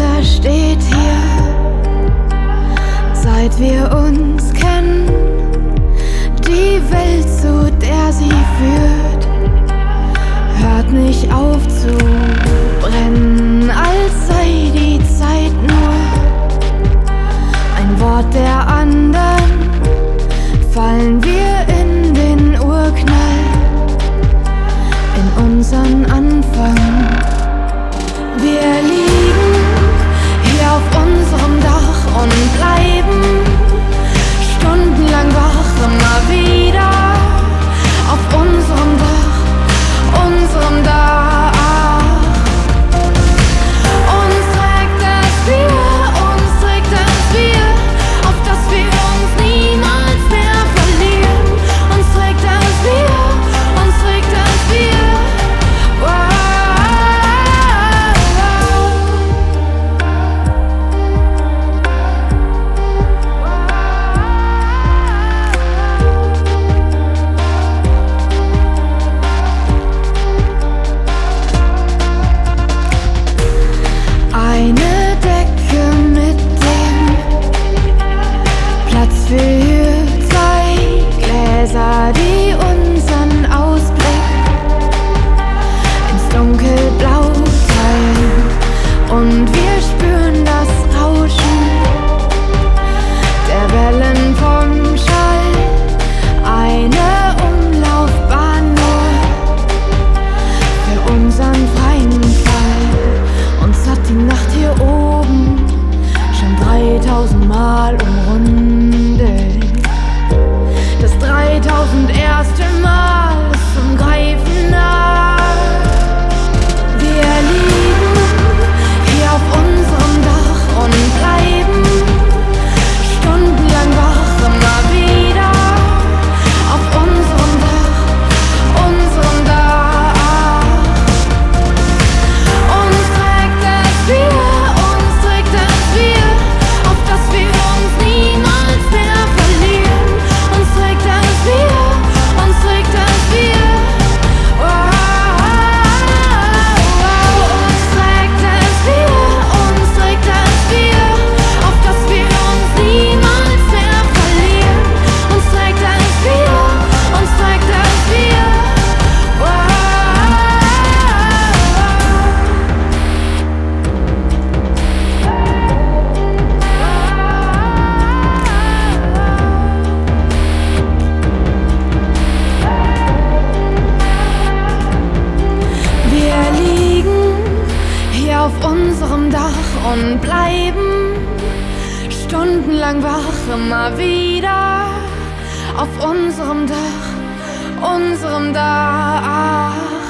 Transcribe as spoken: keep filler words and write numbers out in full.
Vater steht hier, seit wir uns kennen. Die Welt, zu der sie führt, hört nicht auf zu brennen, als sei die Zeit nur ein Wort der anderen. Fallen wir in den Urknall, in unseren Anfang. Wir liegen hier auf unserem Dach und bleiben stundenlang wach, immer wieder auf unserem Dach, unserem Dach. Uns trägt es wir, uns trägt es wir, auf dass wir uns niemals mehr verlieren. Uns trägt es wir, uns trägt es wir. Wow. Eine Decke mit dem Platz für zwei Gläser, die unseren Ausblick ins Dunkelblau teilen. Und wir spüren das Rauschen der Wellen vom Schall. Eine Umlaufbahn nur für unseren freien Fall. Uns hat die Nacht hier oben schon dreitausend Mal umrundet. Das dreitausend erste Mal ist zum Greifen nah. Wir liegen hier auf unserem Dach und bleiben stundenlang wach, immer wieder auf unserem Dach, unserem Dach. Uns trägt es wir, uns trägt es wir, auf dass wir uns niemals mehr verlieren. Uns trägt es wir, uns trägt es wir. Wow. Uns trägt es wir, uns trägt es wir, auf dass wir uns niemals mehr verlieren. Uns trägt es wir, uns trägt es wir. Wow. Wir liegen hier auf unserem Dach und bleiben stundenlang wach, immer wieder auf unserem Dach, unserem Dach.